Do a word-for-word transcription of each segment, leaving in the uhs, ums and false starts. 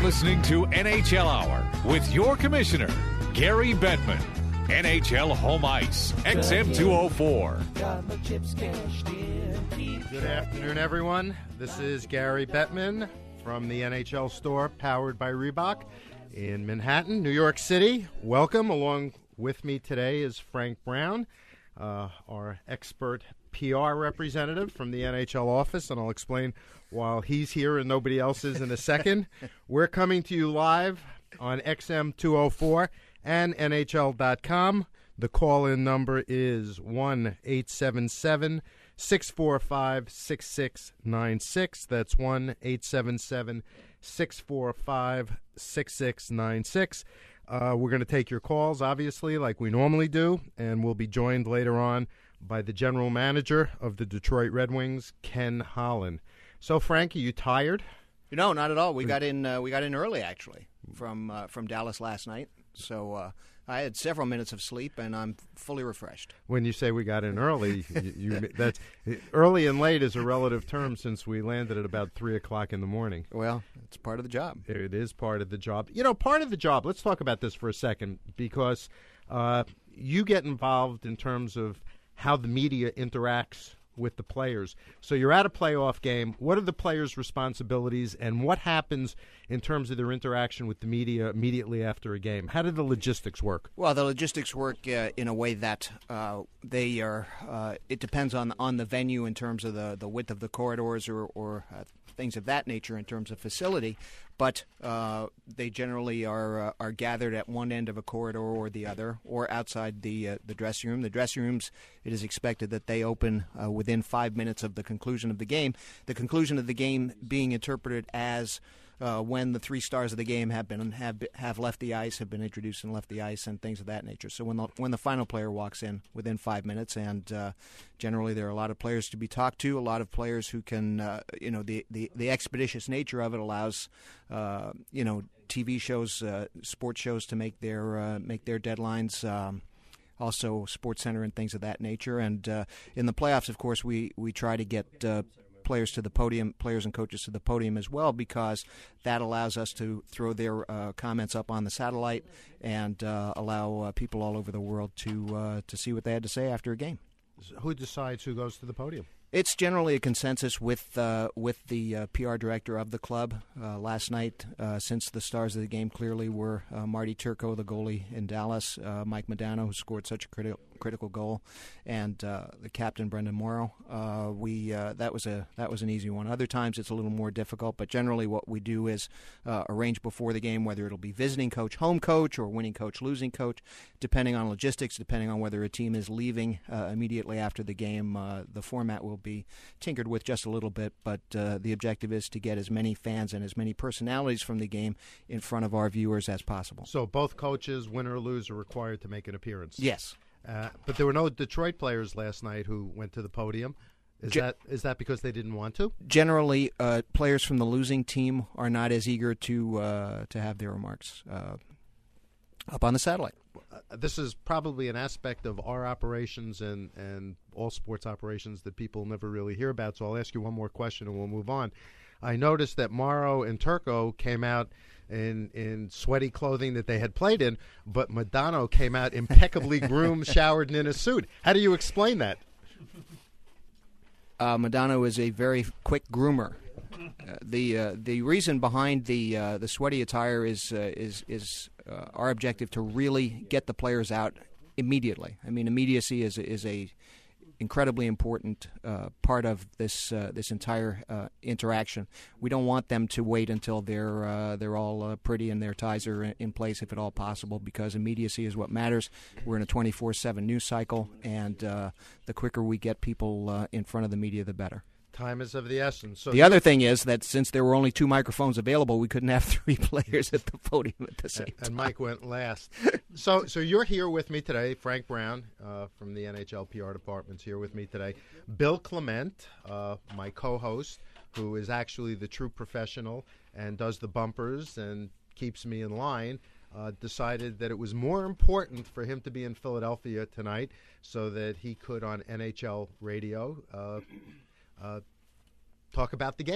listening to N H L Hour with your commissioner, Gary Bettman. N H L Home Ice, X M two oh four. Good afternoon, everyone. This is Gary Bettman from the N H L store, powered by Reebok in Manhattan, New York City. Welcome. Along with me today is Frank Brown, uh, our expert P R representative from the N H L office, and I'll explain while he's here and nobody else is in a second. We're coming to you live on X M two oh four and N H L dot com. The call-in number is one eight seven seven, six four five, six six nine six. That's one eight seven seven, six four five, six six nine six. Uh, we're going to take your calls, obviously, like we normally do, and we'll be joined later on by the general manager of the Detroit Red Wings, Ken Holland. So, Frank, are you tired? No, not at all. We got in. Uh, we got in early, actually, from uh, from Dallas last night. So uh, I had several minutes of sleep, and I'm fully refreshed. When you say we got in early, you, you, that's early and late is a relative term since we landed at about three o'clock in the morning. Well, it's part of the job. It is part of the job. You know, part of the job. Let's talk about this for a second, because uh, you get involved in terms of how the media interacts with the players. So you're at a playoff game. What are the players' responsibilities, and what happens in terms of their interaction with the media immediately after a game? How do the logistics work? Well, the logistics work uh, in a way that uh, they are. Uh, it depends on on the venue in terms of the, the width of the corridors or, or uh, things of that nature in terms of facility. But uh, they generally are uh, are gathered at one end of a corridor or the other, or outside the uh, the dressing room. The dressing rooms, it is expected that they open uh, within five minutes of the conclusion of the game. The conclusion of the game being interpreted as uh, when the three stars of the game have been have have left the ice, have been introduced and left the ice, and things of that nature. So when the when the final player walks in within five minutes, and uh, generally there are a lot of players to be talked to, a lot of players who can, uh, you know, the, the the expeditious nature of it allows, uh, you know, T V shows, uh, sports shows to make their uh, make their deadlines. Um, also, Sports Center and things of that nature. And uh, in the playoffs, of course, we we try to get Uh, players to the podium, players and coaches to the podium as well, because that allows us to throw their uh, comments up on the satellite and uh, allow uh, people all over the world to uh, to see what they had to say after a game. Who decides who goes to the podium? It's generally a consensus with uh, with the uh, P R director of the club. Uh, last night, uh, since the stars of the game clearly were uh, Marty Turco, the goalie in Dallas, uh, Mike Modano, who scored such a critical critical goal, and uh, the captain Brendan Morrow. Uh, we uh, that was a that was an easy one. Other times it's a little more difficult, but generally what we do is uh, arrange before the game whether it'll be visiting coach, home coach, or winning coach, losing coach, depending on logistics, depending on whether a team is leaving uh, immediately after the game. Uh, the format will be tinkered with just a little bit, but uh, the objective is to get as many fans and as many personalities from the game in front of our viewers as possible. So both coaches, win or lose, are required to make an appearance. Yes. Uh, but there were no Detroit players last night who went to the podium. Is Ge- that is that because they didn't want to? Generally, uh, players from the losing team are not as eager to uh, to have their remarks uh, up on the satellite. Uh, this is probably an aspect of our operations and, and all sports operations that people never really hear about, so I'll ask you one more question and we'll move on. I noticed that Morrow and Turco came out in in sweaty clothing that they had played in, but Modano came out impeccably groomed, showered, and in a suit. How do you explain that? Uh, Modano is a very quick groomer. Uh, the uh, the reason behind the uh, the sweaty attire is uh, is is uh, our objective to really get the players out immediately. I mean, immediacy is is a incredibly important uh, part of this uh, this entire uh, interaction. We don't want them to wait until they're uh, they're all uh, pretty and their ties are in place, if at all possible, because immediacy is what matters. We're in a twenty-four seven news cycle, and uh, the quicker we get people uh, in front of the media, the better. Time is of the essence. So the other thing is that since there were only two microphones available, we couldn't have three players at the podium at the same and, time. And Mike went last. so so you're here with me today. Frank Brown uh, from the N H L P R department's here with me today. Bill Clement, uh, my co-host, who is actually the true professional and does the bumpers and keeps me in line, uh, decided that it was more important for him to be in Philadelphia tonight so that he could, on N H L radio, uh, Uh, talk about the game.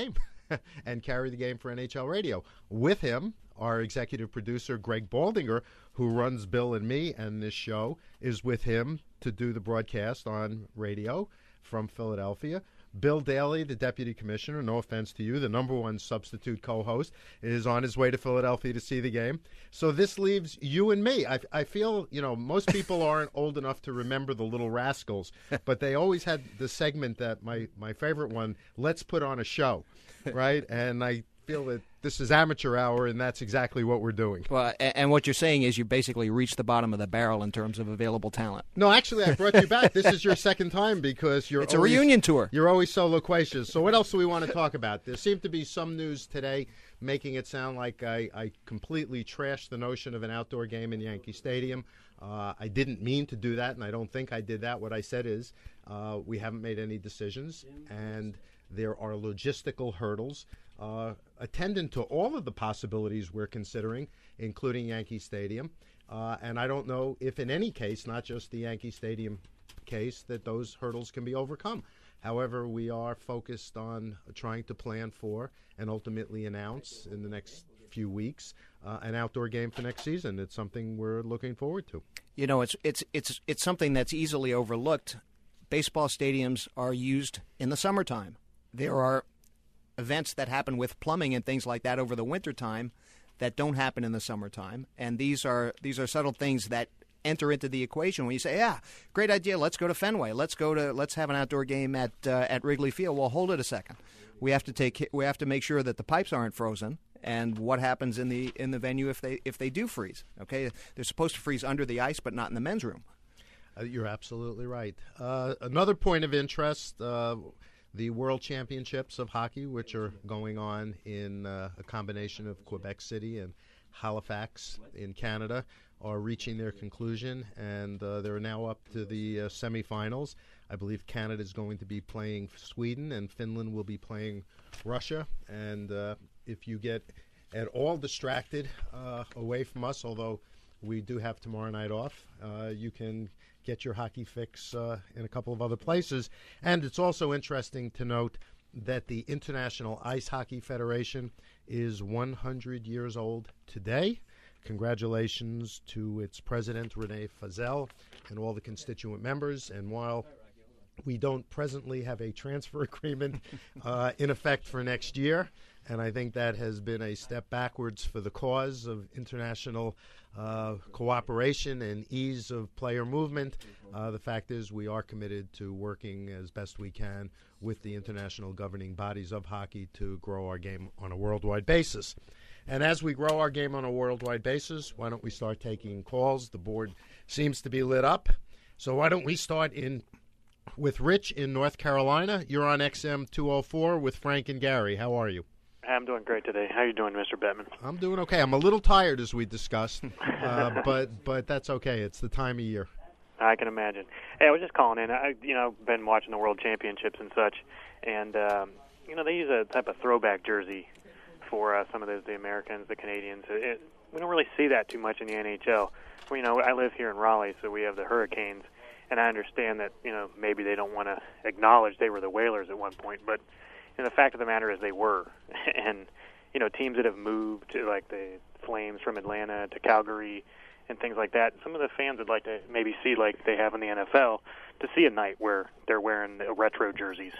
and carry the game for N H L Radio. With him, our executive producer, Greg Baldinger, who runs Bill and me and this show, is with him to do the broadcast on radio from Philadelphia. Bill Daly, the deputy commissioner, no offense to you, the number one substitute co-host, is on his way to Philadelphia to see the game. So this leaves you and me. I, I feel, you know, most people aren't old enough to remember the Little Rascals, but they always had the segment that my, my favorite one, let's put on a show, right? And I feel that this is amateur hour, and that's exactly what we're doing. Well, and, and what you're saying is you basically reached the bottom of the barrel in terms of available talent. No, actually, I brought you back. This is your second time because you're It's always, a reunion tour. You're always so loquacious. So what else do we want to talk about? There seemed to be some news today making it sound like I, I completely trashed the notion of an outdoor game in Yankee Stadium. Uh, I didn't mean to do that, and I don't think I did that. What I said is uh, we haven't made any decisions, and there are logistical hurdles Uh, attendant to all of the possibilities we're considering, including Yankee Stadium. Uh, and I don't know if in any case, not just the Yankee Stadium case, that those hurdles can be overcome. However, we are focused on trying to plan for and ultimately announce in the next few weeks uh, an outdoor game for next season. It's something we're looking forward to. You know, it's it's it's it's something that's easily overlooked. Baseball stadiums are used in the summertime. There are events that happen with plumbing and things like that over the wintertime that don't happen in the summertime. And these are these are subtle things that enter into the equation when you say, yeah, great idea, let's go to Fenway. Let's go to let's have an outdoor game at uh, at Wrigley Field. Well, hold it a second. We have to take we have to make sure that the pipes aren't frozen. And what happens in the in the venue if they if they do freeze? Okay, they're supposed to freeze under the ice, but not in the men's room. Uh, you're absolutely right. Uh, another point of interest. Uh, The World Championships of Hockey, which are going on in uh, a combination of Quebec City and Halifax in Canada, are reaching their conclusion, and uh, they're now up to the uh, semifinals. I believe Canada is going to be playing Sweden, and Finland will be playing Russia. And uh, if you get at all distracted uh, away from us, although we do have tomorrow night off, uh, you can get your hockey fix uh, in a couple of other places. And it's also interesting to note that the International Ice Hockey Federation is one hundred years old today. Congratulations to its president, Renee Fazel, and all the constituent members. And while we don't presently have a transfer agreement uh, in effect for next year, and I think that has been a step backwards for the cause of international uh, cooperation and ease of player movement. Uh, the fact is we are committed to working as best we can with the international governing bodies of hockey to grow our game on a worldwide basis. And as we grow our game on a worldwide basis, why don't we start taking calls? The board seems to be lit up. So why don't we start in with Rich in North Carolina? You're on X M two oh four with Frank and Gary. How are you? I'm doing great today. How are you doing, Mister Bettman? I'm doing okay. I'm a little tired, as we discussed, uh, but but that's okay. It's the time of year. I can imagine. Hey, I was just calling in. I, you know, been watching the World Championships and such, and um, you know, they use a type of throwback jersey for uh, some of those, the Americans, the Canadians. It, we don't really see that too much in the N H L. Well, you know, I live here in Raleigh, so we have the Hurricanes, and I understand that, you know, maybe they don't want to acknowledge they were the Whalers at one point, but you know, the fact of the matter is they were. And, you know, teams that have moved to, like, the Flames from Atlanta to Calgary and things like that, some of the fans would like to maybe see, like they have in the N F L, to see a night where they're wearing the retro jerseys.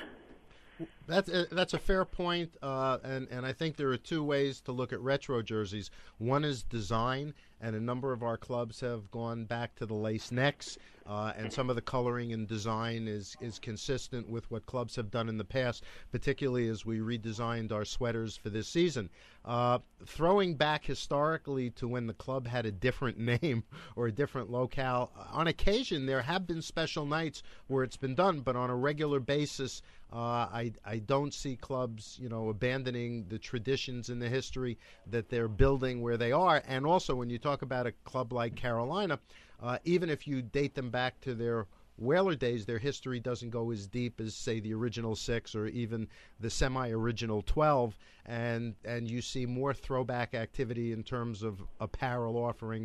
That's a, that's a fair point, uh, and, and I think there are two ways to look at retro jerseys. One is design, and a number of our clubs have gone back to the lace necks, uh, and some of the coloring and design is, is consistent with what clubs have done in the past, particularly as we redesigned our sweaters for this season. Uh, throwing back historically to when the club had a different name or a different locale, on occasion there have been special nights where it's been done, but on a regular basis, Uh, I, I don't see clubs, you know, abandoning the traditions and the history that they're building where they are. And also, when you talk about a club like Carolina, uh, even if you date them back to their Whaler days, their history doesn't go as deep as, say, the original six or even the semi-original twelve. And and you see more throwback activity in terms of apparel offerings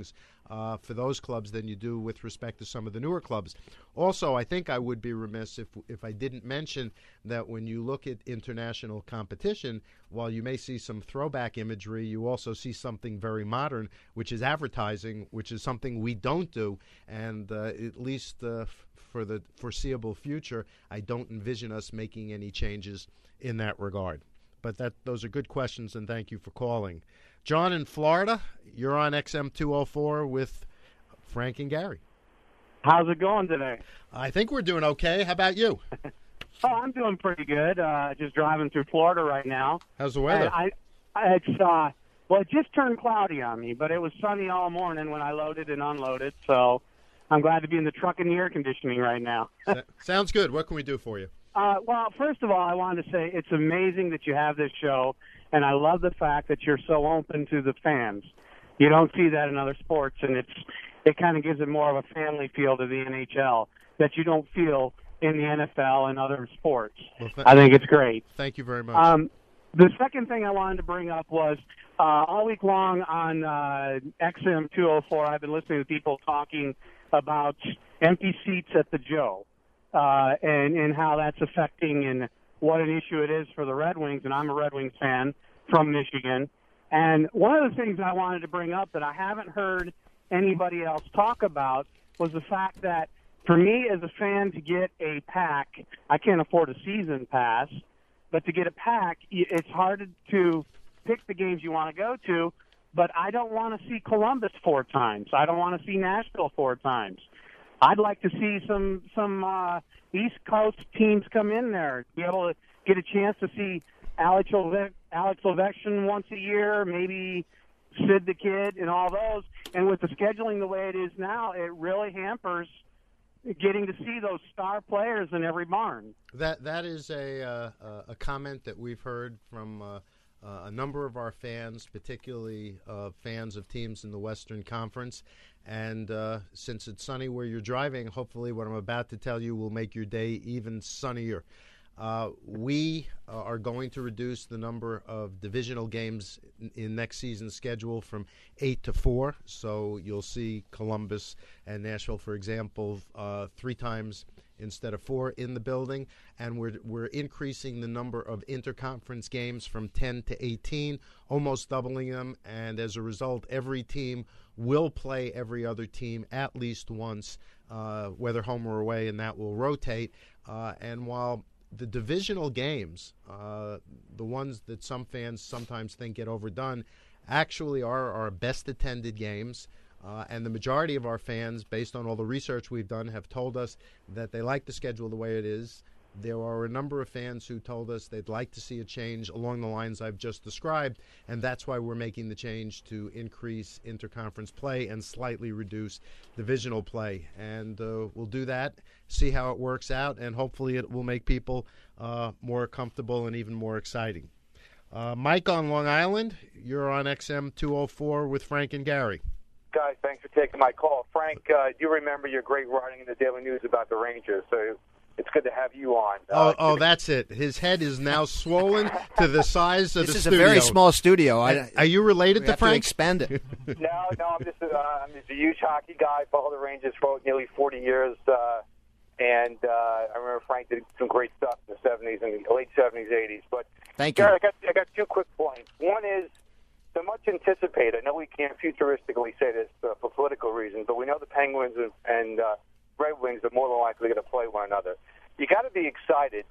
uh, for those clubs than you do with respect to some of the newer clubs. Also, I think I would be remiss if if I didn't mention that when you look at international competition, while you may see some throwback imagery, you also see something very modern, which is advertising, which is something we don't do. And uh, at least uh, f- for the foreseeable future, I don't envision us making any changes in that regard. But that those are good questions, and thank you for calling. John in Florida, you're on X M two oh four with Frank and Gary. How's it going today? I think we're doing okay. How about you? Oh, I'm doing pretty good. Uh, just driving through Florida right now. How's the weather? And I, I, it's uh, well, it just turned cloudy on me, but it was sunny all morning when I loaded and unloaded. So I'm glad to be in the truck in the air conditioning right now. Sounds good. What can we do for you? Uh, well, first of all, I wanted to say it's amazing that you have this show, and I love the fact that you're so open to the fans. You don't see that in other sports, and it's it kind of gives it more of a family feel to the N H L that you don't feel in the N F L and other sports. Well, th- I think it's great. Thank you very much. Um, the second thing I wanted to bring up was uh, all week long on uh, X M two oh four, I've been listening to people talking about empty seats at the Joe. Uh, and, and how that's affecting and what an issue it is for the Red Wings, and I'm a Red Wings fan from Michigan. And one of the things I wanted to bring up that I haven't heard anybody else talk about was the fact that for me as a fan to get a pack, I can't afford a season pass, but to get a pack, it's hard to pick the games you want to go to, but I don't want to see Columbus four times. I don't want to see Nashville four times. I'd like to see some some uh, East Coast teams come in there, be able to get a chance to see Alex Ove- Alex Ovechkin once a year, maybe Sid the Kid, and all those. And with the scheduling the way it is now, it really hampers getting to see those star players in every barn. That that is a uh, a comment that we've heard from uh, uh, a number of our fans, particularly uh, fans of teams in the Western Conference. And uh, since it's sunny where you're driving, hopefully what I'm about to tell you will make your day even sunnier. Uh, we uh, are going to reduce the number of divisional games in, in next season's schedule from eight to four. So you'll see Columbus and Nashville, for example, uh, three times instead of four in the building. And we're we're increasing the number of interconference games from ten to eighteen, almost doubling them. And as a result, every team will play every other team at least once, uh, whether home or away, and that will rotate. Uh, and while the divisional games, uh, the ones that some fans sometimes think get overdone, actually are our best attended games. Uh, and the majority of our fans, based on all the research we've done, have told us that they like the schedule the way it is. There are a number of fans who told us they'd like to see a change along the lines I've just described, and that's why we're making the change to increase interconference play and slightly reduce divisional play. And uh, we'll do that, see how it works out, and hopefully it will make people uh, more comfortable and even more exciting. Uh, Mike on Long Island, you're on X M two oh four with Frank and Gary. Guys, thanks for taking my call. Frank, uh, you remember your great writing in the Daily News about the Rangers, so it's good to have you on. Uh, oh, oh, to... that's it. His head is now swollen to the size of this the studio. This is studio. a very small studio. I, Are you related we to have Frank? To expand it. no, no, I'm just, uh, I'm just a huge hockey guy. Followed the Rangers for nearly forty years, uh, and uh, I remember Frank did some great stuff in the seventies and the late seventies, eighties. But Thank you. Gary, I got, I got two quick points. One is the much anticipated. I know we can't futuristically say this uh, for political reasons, but we know the Penguins and, and uh, Red Wings are more than likely going to play one another. You got to be excited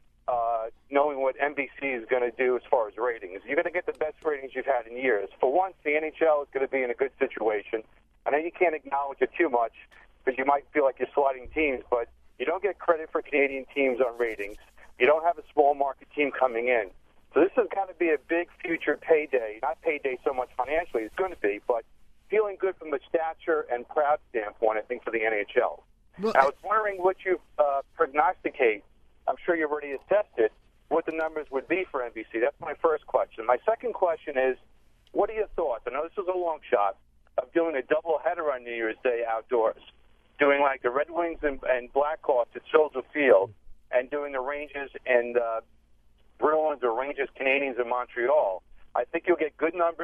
uh, knowing what N B C is going to do as far as ratings. You're going to get the best ratings you've had in years. For once, the N H L is going to be in a good situation. I know you can't acknowledge it too much because you might feel like you're sliding teams, but you don't get credit for Canadian teams on ratings. You don't have a small market team coming in. So this is going to be a big future payday. Not payday so much financially, it's going to be, but feeling good from a stature and proud standpoint, I think, for the N H L. Well, I was wondering what you uh, prognosticate. I'm sure you've already assessed it, what the numbers would be for N B C. That's my first question. My second question is, what are your thoughts? I know this is a long shot of doing a doubleheader on New Year's Day outdoors, doing like the Red Wings and, and Blackhawks at Soldier Field, and doing the Rangers and uh, Bruins or Rangers Canadians in Montreal. I think you'll get good numbers,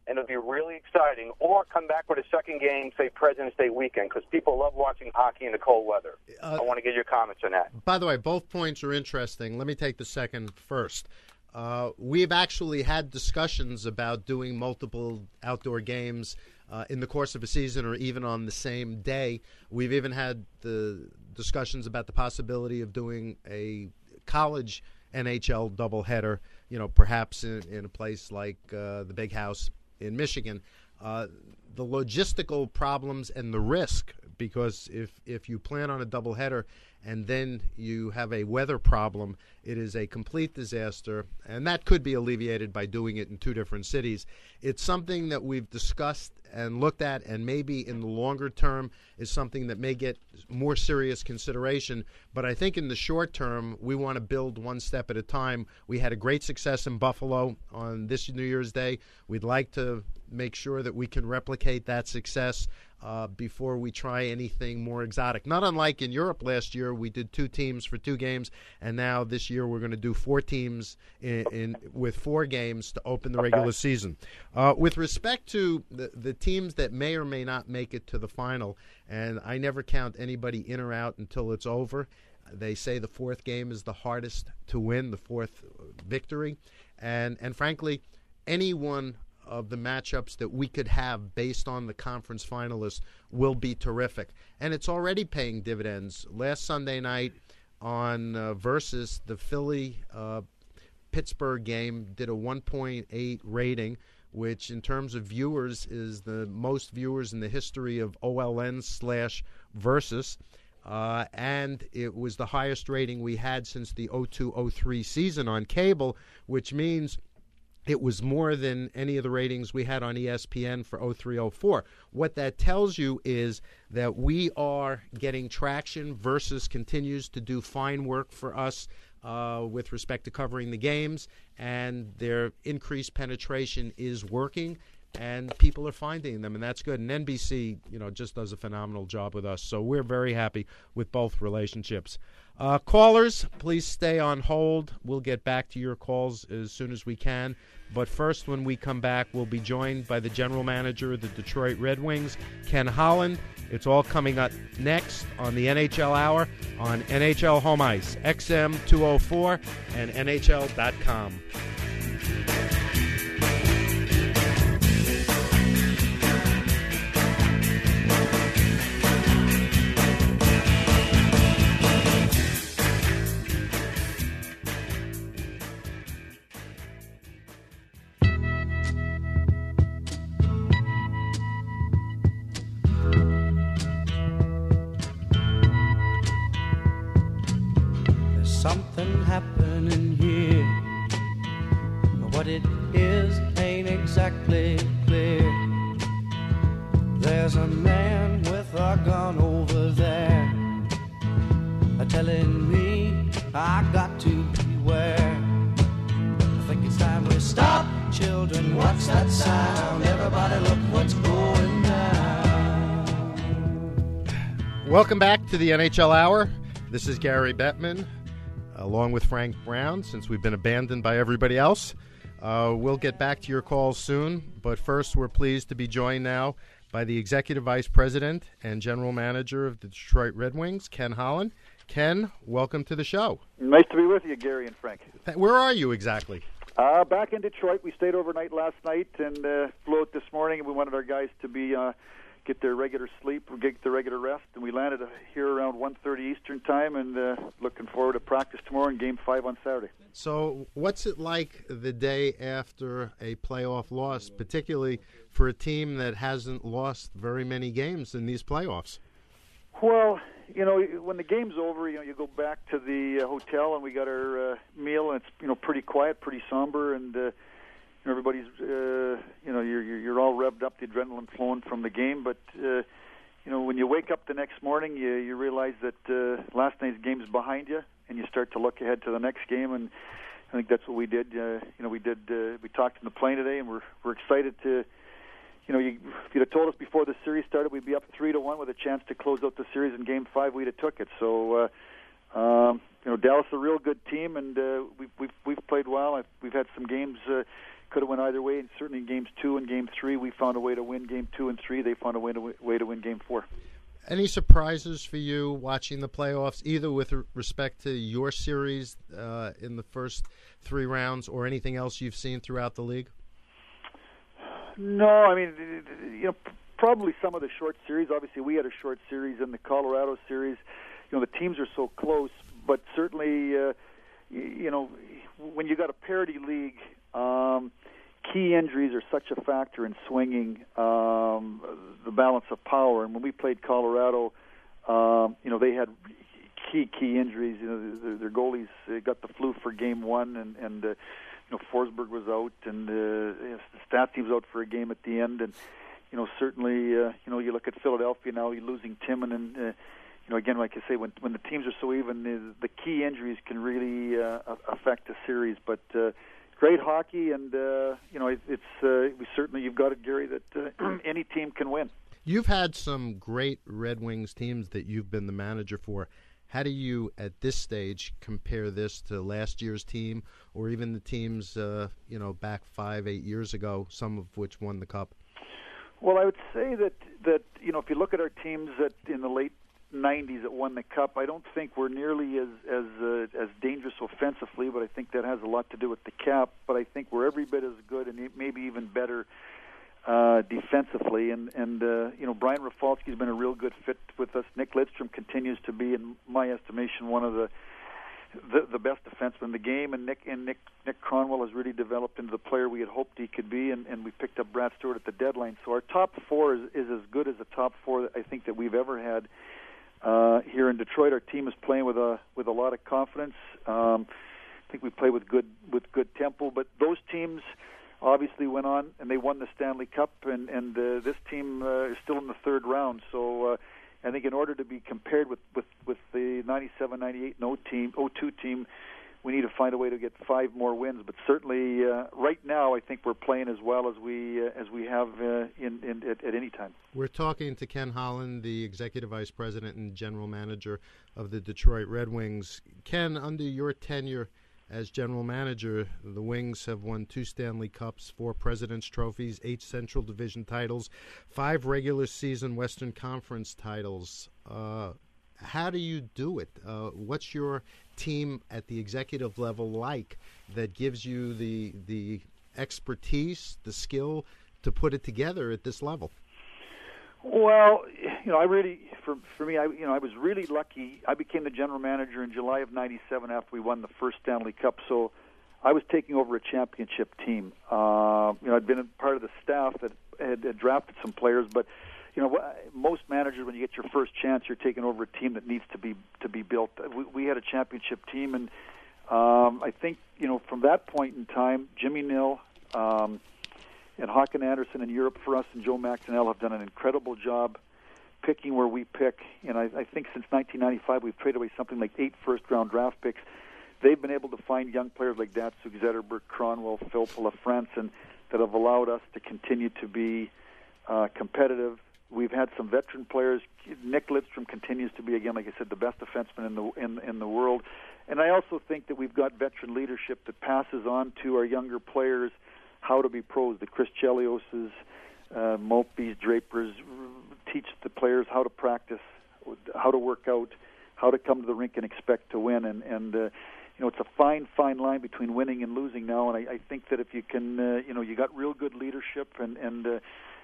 and it'll be really exciting. Or come back with a second game, say President's Day weekend, because people love watching hockey in the cold weather. Uh, I want to get your comments on that. By the way, both points are interesting. Let me take the second first. Uh, we've actually had discussions about doing multiple outdoor games uh, in the course of a season or even on the same day. We've even had the discussions about the possibility of doing a college N H L doubleheader, you know, perhaps in, in a place like uh, the Big House in Michigan. Uh, the logistical problems and the risk, because if, if you plan on a doubleheader and then you have a weather problem, it is a complete disaster, and that could be alleviated by doing it in two different cities. It's something that we've discussed and looked at, and maybe in the longer term is something that may get more serious consideration. But I think in the short term, we want to build one step at a time. We had a great success in Buffalo on this New Year's Day. We'd like to make sure that we can replicate that success uh, before we try anything more exotic. Not unlike in Europe last year, we did two teams for two games, and now this year we're going to do four teams in, in with four games to open the regular season. Uh, with respect to the, the teams that may or may not make it to the final, and I never count anybody in or out until it's over. They say the fourth game is the hardest to win, the fourth victory, and and frankly, anyone of the matchups that we could have based on the conference finalists will be terrific. And it's already paying dividends. Last Sunday night on uh, Versus, the Philly uh, Pittsburgh game did a one point eight rating, which in terms of viewers is the most viewers in the history of O L N slash Versus. Uh, and it was the highest rating we had since the oh two oh three season on cable, which means it was more than any of the ratings we had on E S P N for oh three oh four. What that tells you is that we are getting traction. Versus continues to do fine work for us uh, with respect to covering the games, and their increased penetration is working, and people are finding them, and that's good. And N B C, you know, just does a phenomenal job with us, so we're very happy with both relationships. Uh, callers, please stay on hold. We'll get back to your calls as soon as we can. But first, when we come back, we'll be joined by the general manager of the Detroit Red Wings, Ken Holland. It's all coming up next on the N H L Hour on N H L Home Ice, X M two oh four, and N H L dot com. Something happening here. What it is ain't exactly clear. There's a man with a gun over there, telling me I got to beware. I think it's time we stop, children. What's that sound? Everybody look what's going down. Welcome back to the N H L Hour. This is Gary Bettman, along with Frank Brown, since we've been abandoned by everybody else. Uh, we'll get back to your calls soon, but first we're pleased to be joined now by the Executive Vice President and General Manager of the Detroit Red Wings, Ken Holland. Ken, welcome to the show. Nice to be with you, Gary and Frank. Where are you exactly? Uh, back in Detroit. We stayed overnight last night and uh, flew out this morning, and we wanted our guys to be uh, get their regular sleep, get their regular rest, and we landed here around one thirty Eastern Time, and uh, looking forward to practice tomorrow and Game five on Saturday. So what's it like the day after a playoff loss, particularly for a team that hasn't lost very many games in these playoffs? Well, you know, when the game's over, you know, you go back to the uh, hotel, and we got our uh, meal, and it's, you know, pretty quiet, pretty somber, and uh, everybody's, uh, you know, you're you're all revved up, the adrenaline flowing from the game. But uh, you know, when you wake up the next morning, you you realize that uh, last night's game's behind you, and you start to look ahead to the next game. And I think that's what we did. Uh, you know, we did. Uh, we talked in the plane today, and we're we're excited to. You know, you, if you'd have told us before the series started we'd be up three to one with a chance to close out the series in Game Five, we'd have took it. So, uh, um, you know, Dallas is a real good team, and uh, we've we've we've played well. I've, we've had some games uh, could have went either way. And certainly in games two and game three, we found a way to win game two and three. They found a way to, way to win game four. Any surprises for you watching the playoffs, either with respect to your series uh, in the first three rounds or anything else you've seen throughout the league? No, I mean, you know, probably some of the short series. Obviously, we had a short series in the Colorado series. You know, the teams are so close, but certainly, uh, you know, when you got a parity league, um, key injuries are such a factor in swinging um, the balance of power. And when we played Colorado, um, you know, they had key key injuries. You know, their, their goalies uh, got the flu for game one, and and uh, you know, Forsberg was out, and uh, the stat team's out for a game at the end. And you know, certainly, uh, you know, you look at Philadelphia now, you're losing Timon, and uh, you know, again, like I say, when when the teams are so even, uh, the key injuries can really uh, affect a series. But uh, great hockey, and uh, you know, it, it's uh, we certainly, you've got it, Gary, that uh, any team can win. You've had some great Red Wings teams that you've been the manager for. How do you, at this stage, compare this to last year's team, or even the teams, uh, you know, back five, eight years ago, some of which won the Cup? Well, I would say that that you know, if you look at our teams that in the late nineties that won the Cup, I don't think we're nearly as as uh, as dangerous offensively, but I think that has a lot to do with the cap. But I think we're every bit as good and maybe even better uh, defensively. And and uh, you know, Brian Rafalski's been a real good fit with us. Nick Lidstrom continues to be, in my estimation, one of the the, the best defensemen in the game. And Nick and Nick Nick Cronwell has really developed into the player we had hoped he could be. And, and we picked up Brad Stewart at the deadline. So our top four is, is as good as the top four that I think that we've ever had. Uh, here in Detroit, our team is playing with a with a lot of confidence. Um, I think we play with good with good tempo. But those teams obviously went on and they won the Stanley Cup, and and uh, this team uh, is still in the third round. So uh, I think in order to be compared with with, with the ninety-seven ninety-eight oh team, oh two team, we need to find a way to get five more wins. But certainly, uh, right now, I think we're playing as well as we uh, as we have uh, in, in at, at any time. We're talking to Ken Holland, the Executive Vice President and General Manager of the Detroit Red Wings. Ken, under your tenure as General Manager, the Wings have won two Stanley Cups, four President's Trophies, eight Central Division titles, five regular season Western Conference titles. Uh, how do you do it? Uh, what's your team at the executive level like that gives you the the expertise, the skill to put it together at this level? Well, you know, I really, for for me, I you know, I was really lucky. I became the general manager in July of ninety-seven after we won the first Stanley Cup. So I was taking over a championship team. Uh, you know, I'd been a part of the staff that had, had drafted some players, but you know, most managers, when you get your first chance, you're taking over a team that needs to be to be built. We, we had a championship team, and um, I think you know, from that point in time, Jimmy Nill. Um, And Håkan Andersson in Europe for us, and Joe Maxinell have done an incredible job picking where we pick. And I, I think since nineteen ninety-five, we've traded away something like eight first-round draft picks. They've been able to find young players like Datsuk Zetterberg, Cronwell, Philppa LaFrance, that have allowed us to continue to be uh, competitive. We've had some veteran players. Nick Lidstrom continues to be, again, like I said, the best defenseman in the in, in the world. And I also think that we've got veteran leadership that passes on to our younger players how to be pros. The Chris Chelioses, uh, Maltbys, Drapers teach the players how to practice, how to work out, how to come to the rink and expect to win. And, and uh, you know, it's a fine, fine line between winning and losing now. And I, I think that if you can, uh, you know, you got real good leadership and, and uh,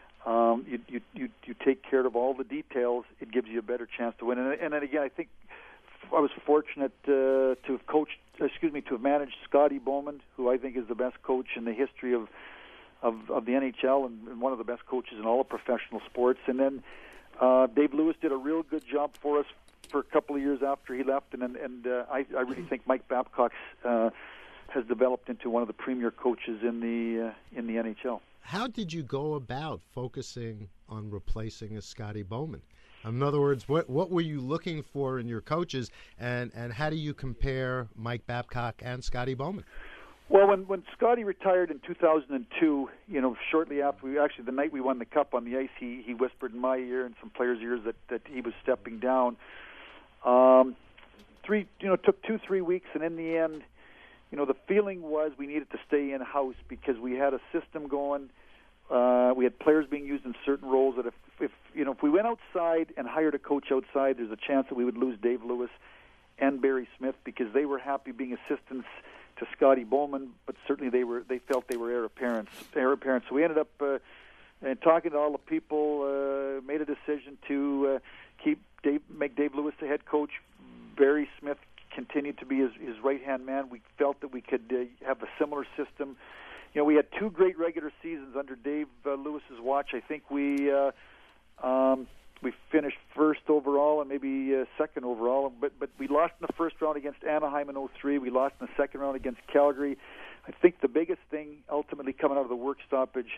um, you, you, you, you take care of all the details, it gives you a better chance to win. And, and then again, I think I was fortunate uh, to have coached, excuse me, to have managed Scotty Bowman, who I think is the best coach in the history of of, of the N H L and, and one of the best coaches in all of professional sports. And then uh, Dave Lewis did a real good job for us for a couple of years after he left. And and uh, I, I really think Mike Babcock uh, has developed into one of the premier coaches in the uh, in the N H L. How did you go about focusing on replacing a Scotty Bowman? In other words, what what were you looking for in your coaches, and, and how do you compare Mike Babcock and Scotty Bowman? Well, when when Scotty retired in two thousand two, you know, shortly after we actually the night we won the Cup on the ice, he, he whispered in my ear and some players' ears that, that he was stepping down. Um, three, you know, it took two three weeks, and in the end, you know, the feeling was we needed to stay in-house because we had a system going. Uh, we had players being used in certain roles that if, if you know if we went outside and hired a coach outside, there's a chance that we would lose Dave Lewis and Barry Smith because they were happy being assistants to Scotty Bowman, but certainly they were they felt they were heir apparents. Heir apparents. So we ended up uh, and talking to all the people, uh, made a decision to uh, keep Dave, make Dave Lewis the head coach. Barry Smith continued to be his, his right-hand man. We felt that we could uh, have a similar system. You know, we had two great regular seasons under Dave uh, Lewis's watch. I think we uh, um, we finished first overall and maybe uh, second overall, but but we lost in the first round against Anaheim in oh three. We lost in the second round against Calgary. I think the biggest thing ultimately coming out of the work stoppage,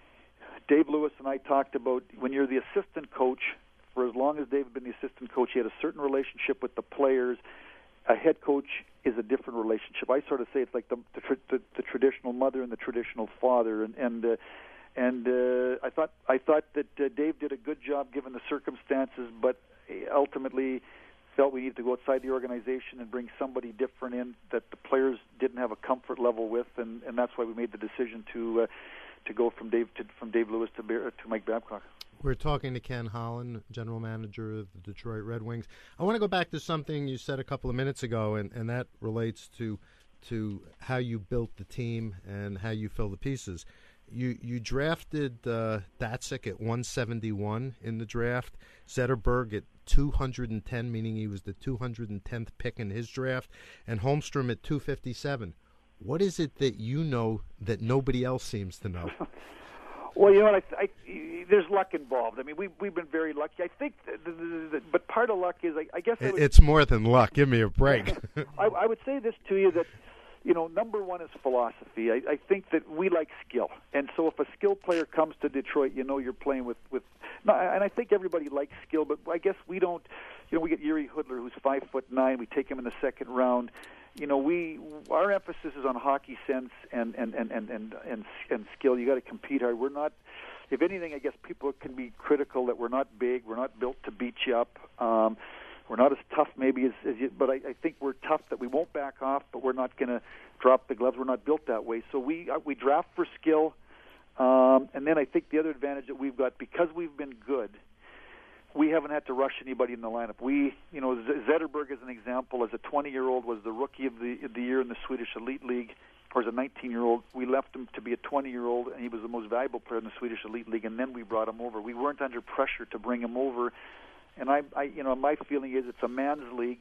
Dave Lewis and I talked about when you're the assistant coach, for as long as Dave had been the assistant coach, he had a certain relationship with the players. A head coach is a different relationship. I sort of say it's like the the, the, the traditional mother and the traditional father, and and uh, and uh, I thought I thought that uh, Dave did a good job given the circumstances, but ultimately felt we needed to go outside the organization and bring somebody different in that the players didn't have a comfort level with, and, and that's why we made the decision to uh, to go from Dave to, from Dave Lewis to Bear, to Mike Babcock. We're talking to Ken Holland, general manager of the Detroit Red Wings. I want to go back to something you said a couple of minutes ago, and, and that relates to to how you built the team and how you fill the pieces. You you drafted uh, Datsyuk at one seventy-one in the draft, Zetterberg at two hundred ten, meaning he was the two hundred tenth pick in his draft, and Holmstrom at two fifty-seven. What is it that you know that nobody else seems to know? Well, you know, I, I, there's luck involved. I mean, we we've been very lucky. I think, the, the, the, but part of luck is, I, I guess, I would, it's more than luck. Give me a break. I, I would say this to you that, you know, number one is philosophy. I, I think that we like skill, and so if a skill player comes to Detroit, you know, you're playing with with. No, and I think everybody likes skill, but I guess we don't. You know, we get Yuri Hudler, who's five foot nine. We take him in the second round. You know, we our emphasis is on hockey sense and and and and and and, and skill. You got to compete hard. We're not. If anything, I guess people can be critical that we're not big. We're not built to beat you up. Um, we're not as tough maybe as, as you, but I, I think we're tough that we won't back off. But we're not going to drop the gloves. We're not built that way. So we uh, we draft for skill, um, and then I think the other advantage that we've got because we've been good. We haven't had to rush anybody in the lineup. We, you know, Zetterberg as an example, as a twenty-year-old, was the rookie of the of the year in the Swedish Elite League, or as a nineteen-year-old. We left him to be a twenty-year-old, and he was the most valuable player in the Swedish Elite League, and then we brought him over. We weren't under pressure to bring him over, and I, I you know, my feeling is it's a man's league,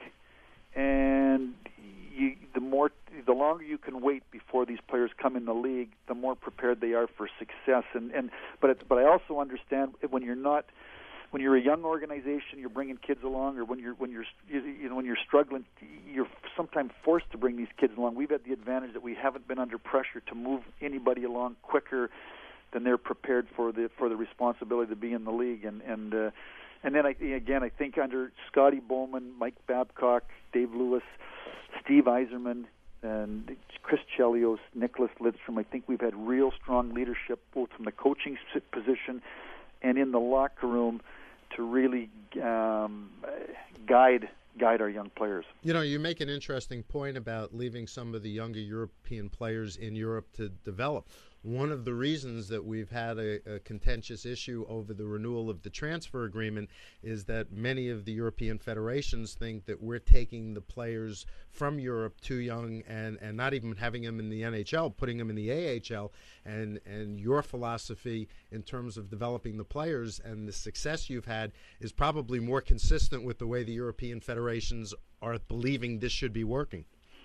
and you, the more, the longer you can wait before these players come in the league, the more prepared they are for success. And and but it's, but I also understand when you're not. When you're a young organization, you're bringing kids along, or when you're when you're you know when you're struggling, you're sometimes forced to bring these kids along. We've had the advantage that we haven't been under pressure to move anybody along quicker than they're prepared for the for the responsibility to be in the league. And and uh, and then I, again, I think under Scotty Bowman, Mike Babcock, Dave Lewis, Steve Yzerman, and Chris Chelios, Nicholas Lidstrom, I think we've had real strong leadership both from the coaching position and in the locker room to really um, guide guide our young players. You know, you make an interesting point about leaving some of the younger European players in Europe to develop. One of the reasons that we've had a, a contentious issue over the renewal of the transfer agreement is that many of the European federations think that we're taking the players from Europe too young and, and not even having them in the N H L, putting them in the A H L. And, and your philosophy in terms of developing the players and the success you've had is probably more consistent with the way the European federations are believing this should be working.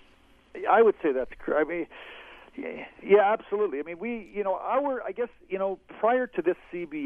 I would say that's correct. I mean, yeah, absolutely. I mean, we, you know, our, I guess, you know, prior to this C B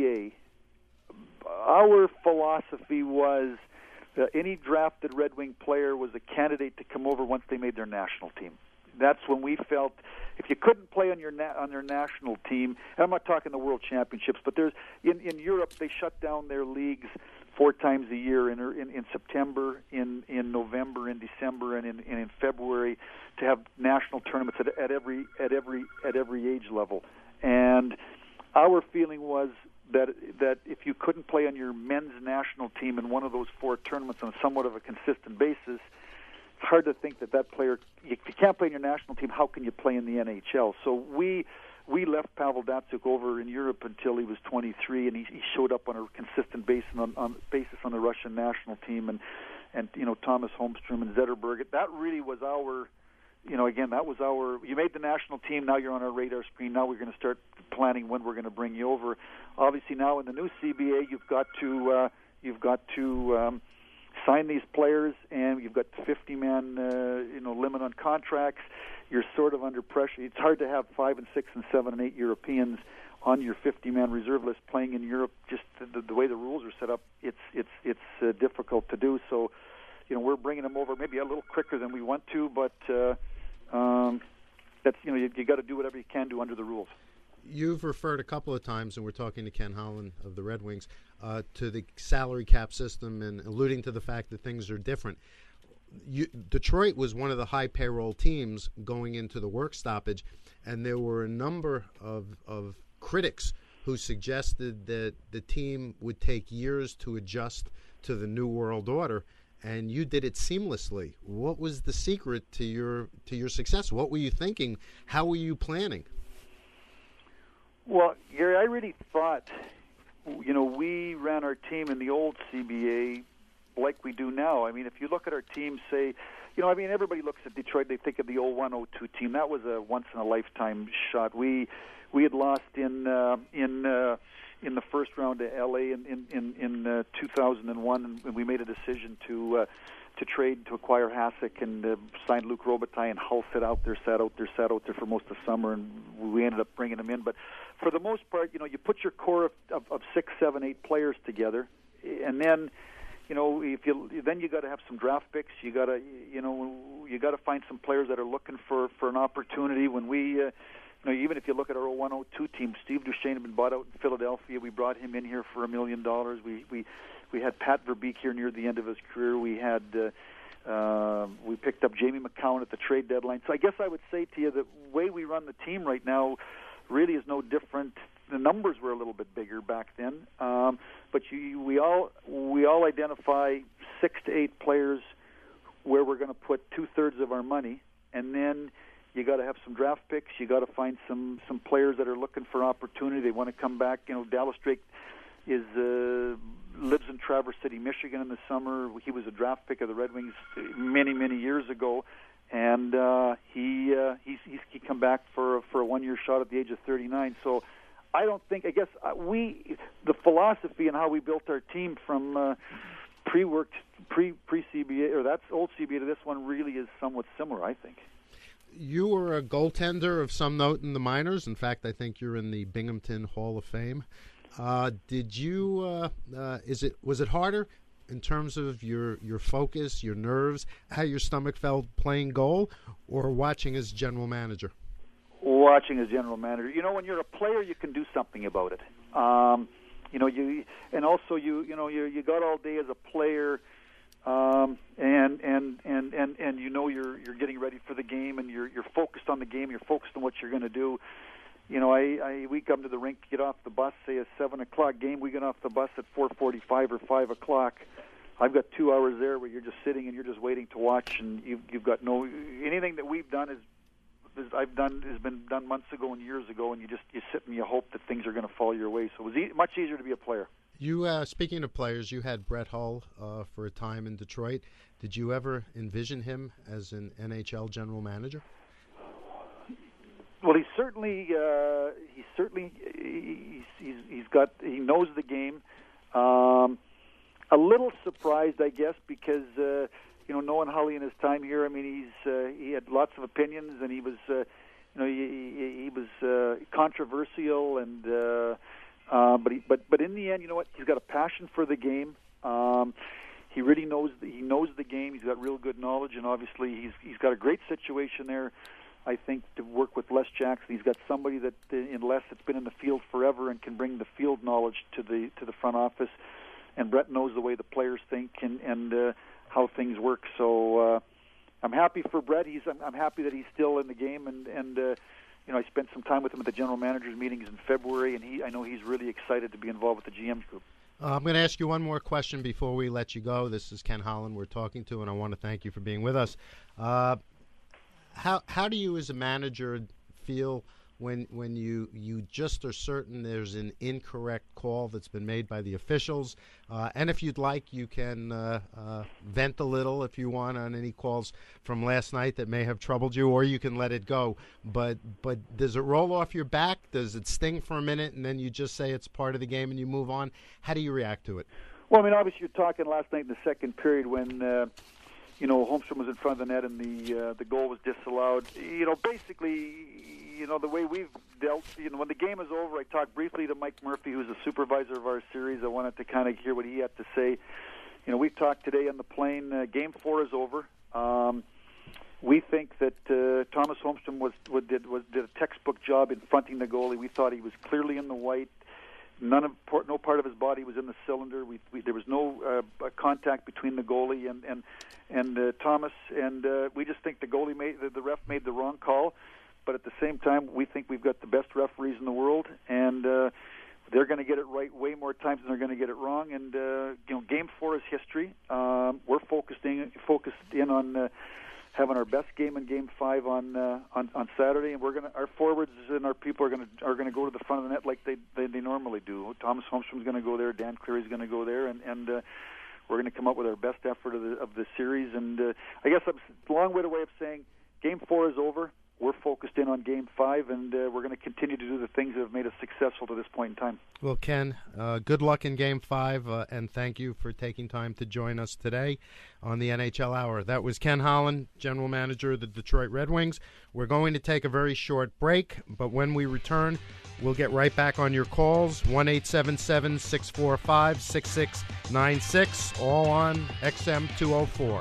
A, our philosophy was that any drafted Red Wing player was a candidate to come over once they made their national team. That's when we felt if you couldn't play on your na- on their national team, and I'm not talking the World Championships, but there's in, in Europe they shut down their leagues four times a year in in, in September, in, in November, in December, and in, and in February to have national tournaments at, at every at every at every age level. And our feeling was that that if you couldn't play on your men's national team in one of those four tournaments on somewhat of a consistent basis, it's hard to think that that player, if you can't play in your national team, how can you play in the N H L? So we we left Pavel Datsyuk over in Europe until he was twenty-three, and he, he showed up on a consistent basis on, on basis on the Russian national team, and and you know Thomas Holmstrom and Zetterberg. That really was our, you know, again that was our. You made the national team, now you're on our radar screen. Now we're going to start planning when we're going to bring you over. Obviously, now in the new C B A, you've got to uh, you've got to um, sign these players, and you've got fifty-man uh, you know limit on contracts. You're sort of under pressure. It's hard to have five and six and seven and eight Europeans on your fifty-man reserve list playing in Europe. Just the, the way the rules are set up, it's it's it's uh, difficult to do. So, you know, we're bringing them over maybe a little quicker than we want to, but uh, um, that's you know you, you got to do whatever you can do under the rules. You've referred a couple of times, and we're talking to Ken Holland of the Red Wings, uh, to the salary cap system and alluding to the fact that things are different. You, Detroit was one of the high payroll teams going into the work stoppage, and there were a number of, of critics who suggested that the team would take years to adjust to the new world order, and you did it seamlessly. What was the secret to your to your success? What were you thinking? How were you planning? Well, Gary, I really thought, you know, we ran our team in the old C B A like we do now. I mean, if you look at our team, say, you know, I mean, everybody looks at Detroit, they think of the oh one oh two team. That was a once-in-a-lifetime shot. We we had lost in uh, in uh, in the first round to L A in in in, in uh, two thousand one, and we made a decision to uh, to trade to acquire Hasek and uh, sign Luc Robitaille, and Hull sat out there, sat out there, sat out there for most of the summer, and we ended up bringing him in. But for the most part, you know, you put your core of, of, of six, seven, eight players together, and then. You know, if you then you got to have some draft picks. You got to, you know, you got to find some players that are looking for, for an opportunity. When we, uh, you know, even if you look at our oh one oh two team, Steve Duchesne had been bought out in Philadelphia. We brought him in here for a million dollars. We we we had Pat Verbeek here near the end of his career. We had uh, uh, we picked up Jamie McCowan at the trade deadline. So I guess I would say to you that the way we run the team right now really is no different. The numbers were a little bit bigger back then, um, but you, we all we all identify six to eight players where we're going to put two thirds of our money, and then you got to have some draft picks. You got to find some some players that are looking for opportunity. They want to come back. You know, Dallas Drake is uh, lives in Traverse City, Michigan, in the summer. He was a draft pick of the Red Wings many many years ago. And uh, he uh, he's, he's he come back for for a one year shot at the age of thirty-nine. So I don't think I guess we the philosophy and how we built our team from uh, pre-worked pre pre C B A or that's old C B A to this one really is somewhat similar. I think. You were a goaltender of some note in the minors. In fact, I think you're in the Binghamton Hall of Fame. Uh, did you? Uh, uh, is it was it harder? In terms of your, your focus, your nerves, how your stomach felt playing goal, or watching as general manager? Watching as general manager. You know, when you're a player, you can do something about it. Um, you know, you and also you you know you you got all day as a player, um, and and and and and you know you're you're getting ready for the game, and you're you're focused on the game. You're focused on what you're going to do. You know, I, I we come to the rink, get off the bus, say a seven o'clock game. We get off the bus at four forty-five or five o'clock. I've got two hours there where you're just sitting and you're just waiting to watch, and you've you've got no anything that we've done is, is I've done has been done months ago and years ago, and you just you sit and you hope that things are going to fall your way. So it was e- much easier to be a player. You uh, speaking of players, you had Brett Hull uh, for a time in Detroit. Did you ever envision him as an N H L general manager? Well, he's certainly uh, he's certainly he's, he's he's got he knows the game. Um, a little surprised, I guess, because uh, you know knowing Hully in his time here. I mean, he's uh, he had lots of opinions, and he was uh, you know he, he, he was uh, controversial, and uh, uh, but he, but but in the end, you know what? He's got a passion for the game. Um, he really knows the, he knows the game. He's got real good knowledge, and obviously he's he's got a great situation there. I think to work with Les Jackson, he's got somebody that in Les that's been in the field forever and can bring the field knowledge to the to the front office. And Brett knows the way the players think and and uh, how things work. So uh, I'm happy for Brett. He's I'm, I'm happy that he's still in the game. And and uh, you know I spent some time with him at the general managers meetings in February, and he I know he's really excited to be involved with the G M's group. Uh, I'm going to ask you one more question before we let you go. This is Ken Holland we're talking to, and I want to thank you for being with us. Uh, how how do you as a manager feel when when you, you just are certain there's an incorrect call that's been made by the officials? Uh, and if you'd like, you can uh, uh, vent a little if you want on any calls from last night that may have troubled you, or you can let it go. But but does it roll off your back? Does it sting for a minute and then you just say it's part of the game and you move on? How do you react to it? Well, I mean, obviously you're talking last night in the second period when uh, you know, Holmstrom was in front of the net and the uh, the goal was disallowed. You know, basically, you know, the way we've dealt, you know, when the game is over, I talked briefly to Mike Murphy, who's the supervisor of our series. I wanted to kind of hear what he had to say. You know, we've talked today on the plane. Uh, game four is over. Um, we think that uh, Thomas Holmstrom was, was, did, was did a textbook job in fronting the goalie. We thought he was clearly in the white. None of no part of his body was in the cylinder. We, we there was no uh, contact between the goalie and and and uh, Thomas, and uh, we just think the goalie made the, the ref made the wrong call. But at the same time, we think we've got the best referees in the world, and uh, they're going to get it right way more times than they're going to get it wrong. And uh, you know, Game Four is history. Um, we're focused in focused in on uh, having our best game in Game Five on uh, on, on Saturday, and we're going to our forwards and our people are going to are going to go to the front of the net like they they, they normally do. Thomas Holmstrom's going to go there, Dan Cleary's going to go there, and and uh, we're going to come up with our best effort of the of the series. And uh, I guess it's a long-winded way of saying Game Four is over. We're focused in on Game Five, and uh, we're going to continue to do the things that have made us successful to this point in time. Well, Ken, uh, good luck in Game Five, uh, and thank you for taking time to join us today on the N H L Hour. That was Ken Holland, General Manager of the Detroit Red Wings. We're going to take a very short break, but when we return, we'll get right back on your calls, one eight seven seven, six four five, six six nine six, all on X M two oh four.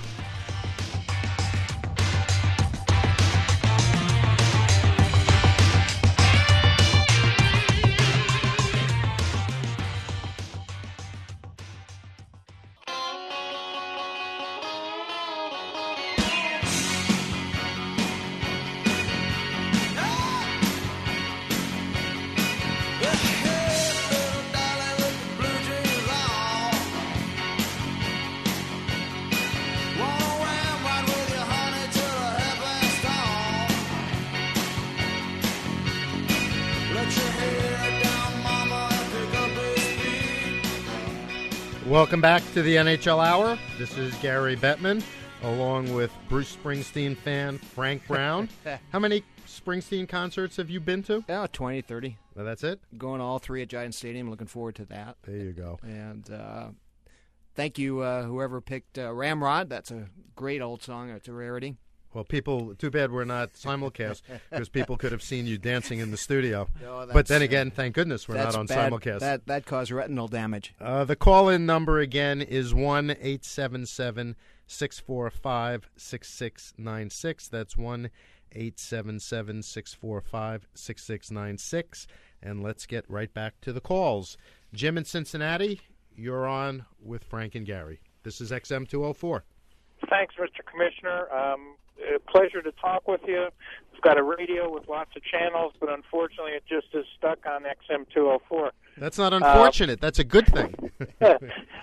Welcome back to the N H L Hour. This is Gary Bettman, along with Bruce Springsteen fan Frank Brown. How many Springsteen concerts have you been to? Yeah, twenty, thirty. Well, that's it? Going all three at Giant Stadium. Looking forward to that. There you go. And uh, thank you, uh, whoever picked uh, Ramrod. That's a great old song. It's a rarity. Well, people, too bad we're not simulcast because people could have seen you dancing in the studio. No, but then again, thank goodness we're not on bad, simulcast. That, that caused retinal damage. Uh, the call-in number again is one eight seven seven, six four five, six six nine six. That's one eight seven seven, six four five, six six nine six. And let's get right back to the calls. Jim in Cincinnati, you're on with Frank and Gary. This is X M two oh four. Thanks, Mister Commissioner. Um, a pleasure to talk with you. We've got a radio with lots of channels, but unfortunately it just is stuck on X M two oh four. That's not unfortunate. Uh, That's a good thing. uh,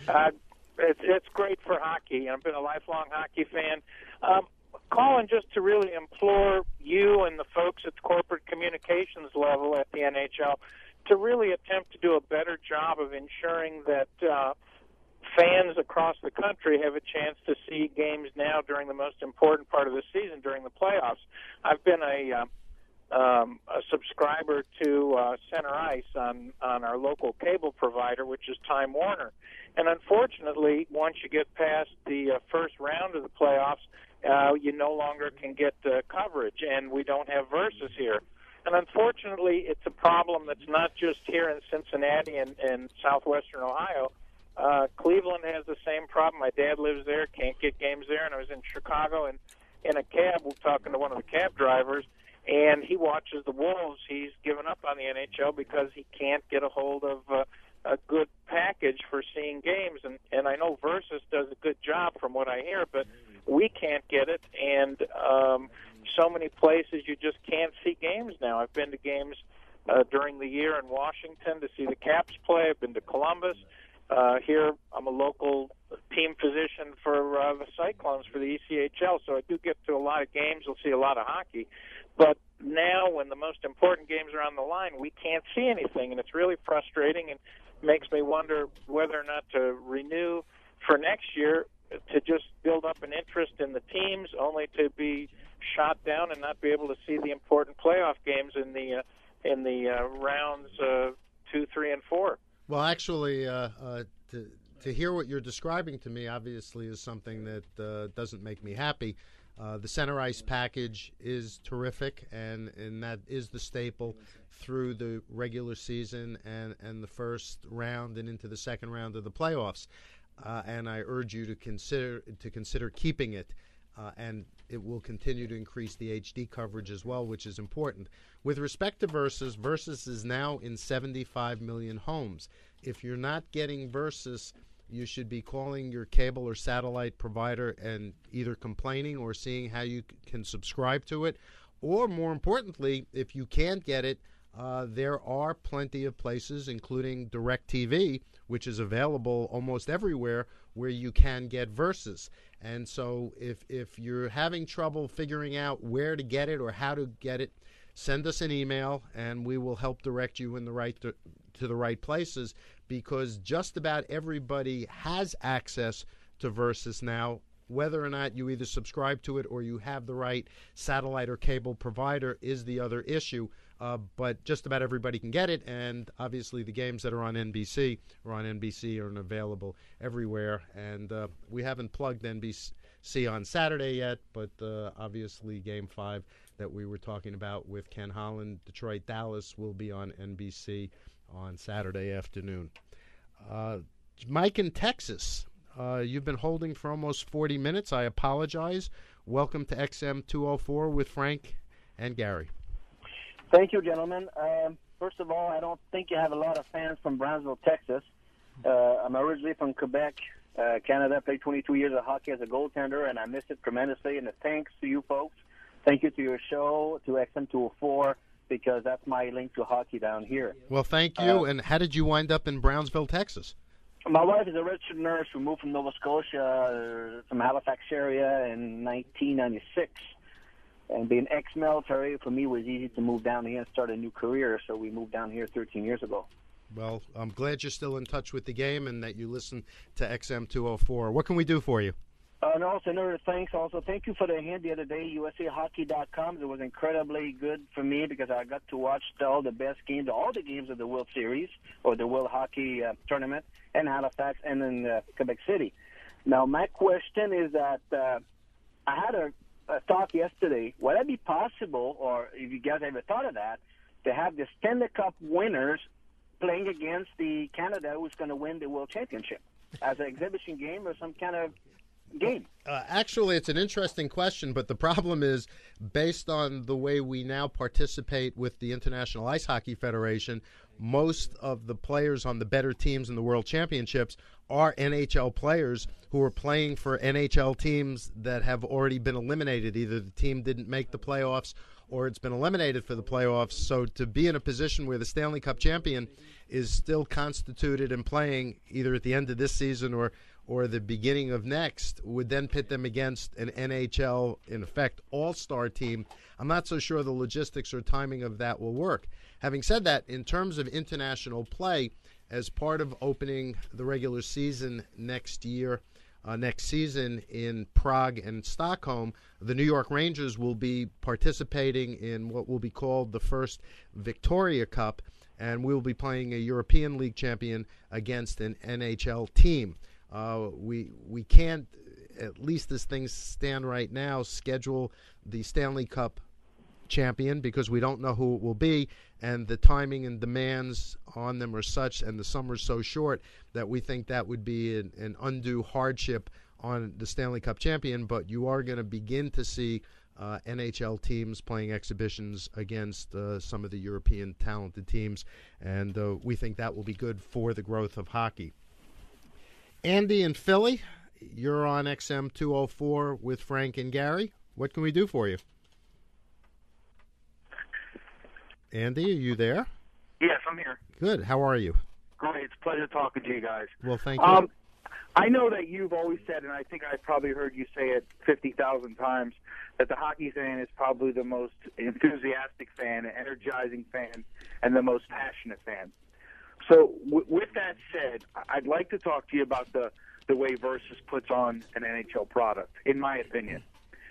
it's, it's great for hockey. I've been a lifelong hockey fan. Um, calling just to really implore you and the folks at the corporate communications level at the N H L to really attempt to do a better job of ensuring that uh, fans across the country have a chance to see games now during the most important part of the season, during the playoffs. I've been a, uh, um, a subscriber to uh, Center Ice on, on our local cable provider, which is Time Warner. And unfortunately, once you get past the uh, first round of the playoffs, uh, you no longer can get uh, coverage, and we don't have Versus here. And unfortunately, it's a problem that's not just here in Cincinnati and, and southwestern Ohio. Uh, Cleveland has the same problem. My dad lives there, can't get games there, and I was in Chicago and in a cab, we're talking to one of the cab drivers, and he watches the Wolves. He's given up on the N H L because he can't get a hold of uh, a good package for seeing games. And, and I know Versus does a good job from what I hear, but we can't get it, and um, so many places you just can't see games now. I've been to games uh, during the year in Washington to see the Caps play. I've been to Columbus. Uh, here, I'm a local team physician for uh, the Cyclones for the E C H L, so I do get to a lot of games. You'll see a lot of hockey. But now, when the most important games are on the line, we can't see anything, and it's really frustrating and makes me wonder whether or not to renew for next year to just build up an interest in the teams, only to be shot down and not be able to see the important playoff games in the uh, in the uh, rounds uh, two, three, and four. Well, actually, uh, uh, to to hear what you're describing to me, obviously, is something that uh, doesn't make me happy. Uh, the center ice package is terrific, and, and that is the staple through the regular season and, and the first round and into the second round of the playoffs. Uh, and I urge you to consider to consider keeping it, uh, and it will continue to increase the H D coverage as well, which is important. With respect to Versus, Versus is now in seventy-five million homes. If you're not getting Versus, you should be calling your cable or satellite provider and either complaining or seeing how you c- can subscribe to it. Or more importantly, if you can't get it, uh, there are plenty of places, including DirecTV, which is available almost everywhere, where you can get Versus. And so if, if you're having trouble figuring out where to get it or how to get it, send us an email, and we will help direct you in the right to, to the right places, because just about everybody has access to Versus now. Whether or not you either subscribe to it or you have the right satellite or cable provider is the other issue. Uh, but just about everybody can get it, and obviously the games that are on N B C are on N B C and available everywhere. And uh, we haven't plugged N B C on Saturday yet, but uh, obviously Game five that we were talking about with Ken Holland, Detroit, Dallas, will be on N B C on Saturday afternoon. Uh, Mike in Texas, uh, you've been holding for almost forty minutes. I apologize. Welcome to X M two oh four with Frank and Gary. Thank you, gentlemen. Um, first of all, I don't think you have a lot of fans from Brownsville, Texas. Uh, I'm originally from Quebec, uh, Canada. Played twenty-two years of hockey as a goaltender, and I miss it tremendously. And thanks to you folks. Thank you to your show, to X M two oh four, because that's my link to hockey down here. Well, thank you. Uh, and how did you wind up in Brownsville, Texas? My wife is a registered nurse who moved from Nova Scotia, uh, from Halifax area in nineteen ninety-six. And being ex-military, for me, it was easy to move down here and start a new career, so we moved down here thirteen years ago. Well, I'm glad you're still in touch with the game and that you listen to X M two oh four. What can we do for you? Uh, and also, another thanks. Also, thank you for the hint the other day, U S A Hockey dot com. It was incredibly good for me because I got to watch all the best games, all the games of the World Series or the World Hockey uh, Tournament in Halifax and in uh, Quebec City. Now, my question is that uh, I had a, a thought yesterday. Would it be possible, or if you guys ever thought of that, to have the Stanley Cup winners playing against the Canada who's going to win the World Championship as an exhibition game or some kind of game? Uh, actually, it's an interesting question, but the problem is, based on the way we now participate with the International Ice Hockey Federation, most of the players on the better teams in the World Championships are N H L players who are playing for N H L teams that have already been eliminated. Either the team didn't make the playoffs or it's been eliminated for the playoffs. So to be in a position where the Stanley Cup champion is still constituted and playing either at the end of this season or or the beginning of next would then pit them against an N H L, in effect, all-star team. I'm not so sure the logistics or timing of that will work. Having said that, in terms of international play, as part of opening the regular season next year, uh, next season in Prague and Stockholm, the New York Rangers will be participating in what will be called the first Victoria Cup, and we will be playing a European League champion against an N H L team. Uh, we we can't, at least as things stand right now, schedule the Stanley Cup champion because we don't know who it will be, and the timing and demands on them are such, and the summer's so short, that we think that would be an, an undue hardship on the Stanley Cup champion. But you are going to begin to see uh, N H L teams playing exhibitions against uh, some of the European talented teams, and uh, we think that will be good for the growth of hockey. Andy in Philly, you're on X M two oh four with Frank and Gary. What can we do for you? Andy, are you there? I'm here. Good. How are you? Great. It's a pleasure talking to you guys. Well, thank you. Um, I know that you've always said, and I think I've probably heard you say it fifty thousand times, that the hockey fan is probably the most enthusiastic fan, energizing fan, and the most passionate fan. So w- with that said, I'd like to talk to you about the, the way Versus puts on an N H L product, in my opinion.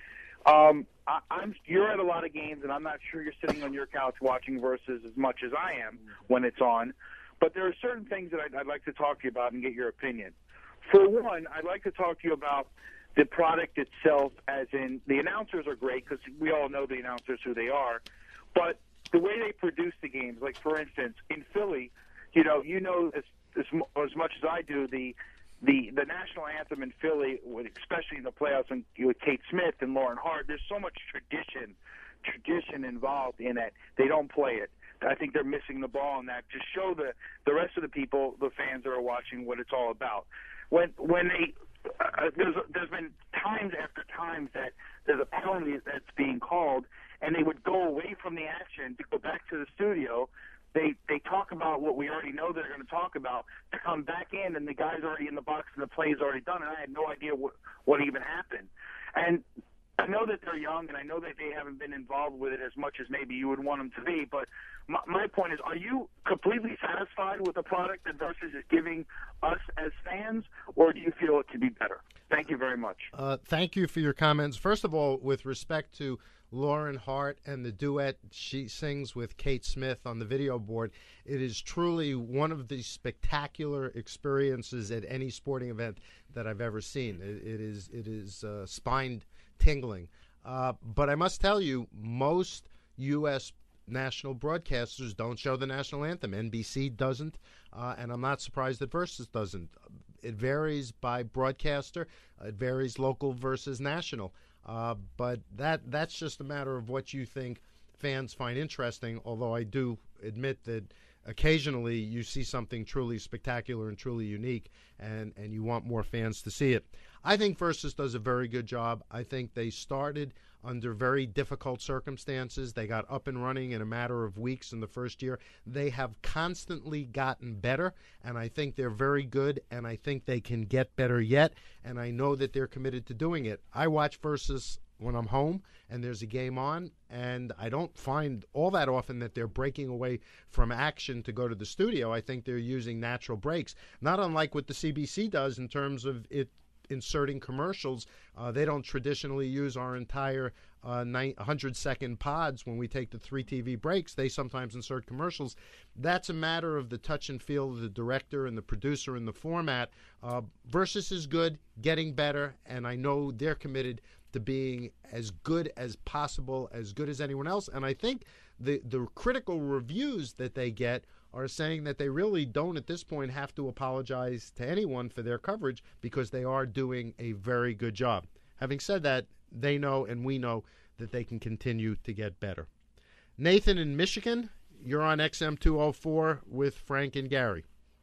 Um, I, I'm you're at a lot of games, and I'm not sure you're sitting on your couch watching Versus as much as I am when it's on. But there are certain things that I'd, I'd like to talk to you about and get your opinion. For one, I'd like to talk to you about the product itself, as in the announcers are great because we all know the announcers who they are, but the way they produce the games, like for instance in Philly, you know, you know as as, as much as I do the. The the national anthem in Philly, especially in the playoffs, and with Kate Smith and Lauren Hart, there's so much tradition, tradition involved in it. They don't play it. I think they're missing the ball on that. To show the the rest of the people, the fans that are watching, what it's all about. When when they uh, there's there's been times after times that there's a penalty that's being called, and they would go away from the action to go back to the studio. They they talk about what we already know they're going to talk about to come back in, and the guy's already in the box and the play's already done, and I had no idea what, what even happened. And I know that they're young, and I know that they haven't been involved with it as much as maybe you would want them to be, but my, my point is, are you completely satisfied with the product that Versus is giving us as fans, or do you feel it could be better? Thank you very much. Uh, thank you for your comments. First of all, with respect to Lauren Hart and the duet she sings with Kate Smith on the video board, it is truly one of the spectacular experiences at any sporting event that I've ever seen. It, it is it is uh, spine tingling. Uh, but I must tell you, most U S national broadcasters don't show the national anthem. N B C doesn't, uh, and I'm not surprised that Versus doesn't. It varies by broadcaster. It varies local versus national. Uh, but that that's just a matter of what you think fans find interesting, although I do admit that occasionally you see something truly spectacular and truly unique, and, and you want more fans to see it. I think Versus does a very good job. I think they started under very difficult circumstances. They got up and running in a matter of weeks in the first year. They have constantly gotten better, and I think they're very good, and I think they can get better yet, and I know that they're committed to doing it. I watch Versus when I'm home and there's a game on, and I don't find all that often that they're breaking away from action to go to the studio. I think they're using natural breaks, not unlike what the C B C does in terms of it inserting commercials. Uh, they don't traditionally use our entire uh, one hundred second pods when we take the three T V breaks. They sometimes insert commercials. That's a matter of the touch and feel of the director and the producer and the format. Uh, Versus is good, getting better, and I know they're committed to being as good as possible, as good as anyone else. And I think the the critical reviews that they get are saying that they really don't at this point have to apologize to anyone for their coverage because they are doing a very good job. Having said that, they know and we know that they can continue to get better. Nathan in Michigan, you're on X M two oh four with Frank and Gary.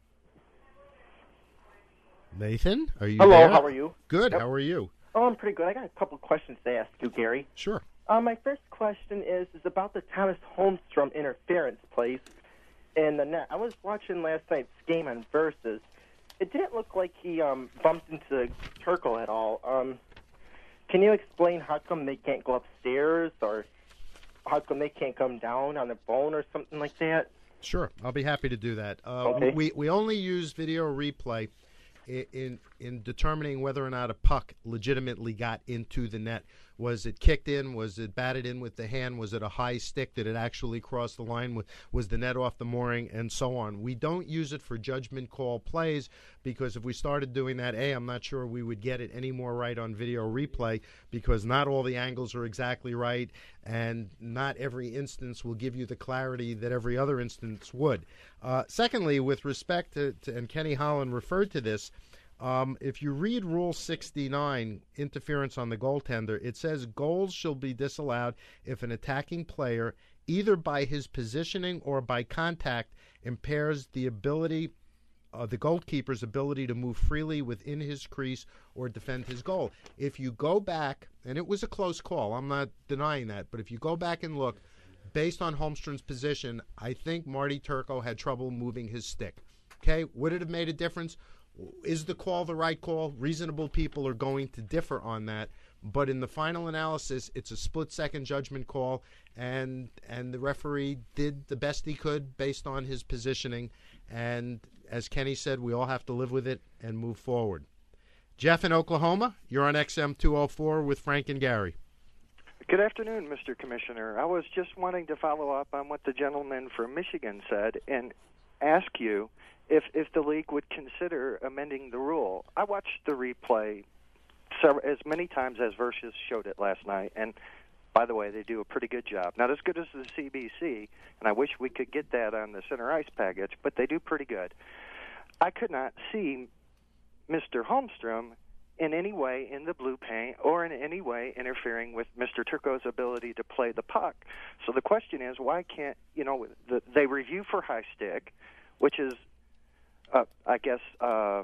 Nathan, are you Hello, there? how are you? Good, Yep. how are you? Oh, I'm pretty good. I got a couple of questions to ask you, Gary. Sure. Uh, my first question is is about the Thomas Holmstrom interference, please, in the net. I was watching last night's game on Versus. It didn't look like he um, bumped into Turkle at all. Um, can you explain how come they can't go upstairs, or how come they can't come down on a bone or something like that? Sure, I'll be happy to do that. Uh, Okay. We we only use video replay in, in in determining whether or not a puck legitimately got into the net. Was it kicked in? Was it batted in with the hand? Was it a high stick? Did it actually cross the line? Was the net off the mooring? And so on. We don't use it for judgment call plays because if we started doing that, A, I'm not sure we would get it any more right on video replay because not all the angles are exactly right and not every instance will give you the clarity that every other instance would. Uh, secondly, with respect to, to, and Kenny Holland referred to this, Um, if you read Rule sixty-nine, interference on the goaltender, it says goals shall be disallowed if an attacking player, either by his positioning or by contact, impairs the ability, uh, the goalkeeper's ability to move freely within his crease or defend his goal. If you go back, and it was a close call, I'm not denying that, but if you go back and look, based on Holmstrom's position, I think Marty Turco had trouble moving his stick. Okay, would it have made a difference? Is the call the right call? Reasonable people are going to differ on that. But in the final analysis, it's a split-second judgment call, and and the referee did the best he could based on his positioning. And as Kenny said, we all have to live with it and move forward. Jeff in Oklahoma, you're on X M two oh four with Frank and Gary. Good afternoon, Mister Commissioner. I was just wanting to follow up on what the gentleman from Michigan said and ask you if if the league would consider amending the rule. I watched the replay several, as many times as Versus showed it last night, and by the way, they do a pretty good job. Not as good as the C B C, and I wish we could get that on the center ice package, but they do pretty good. I could not see Mister Holmstrom in any way in the blue paint or in any way interfering with Mister Turco's ability to play the puck. So the question is, why can't, you know, the, they review for high stick, which is, uh, I guess, uh,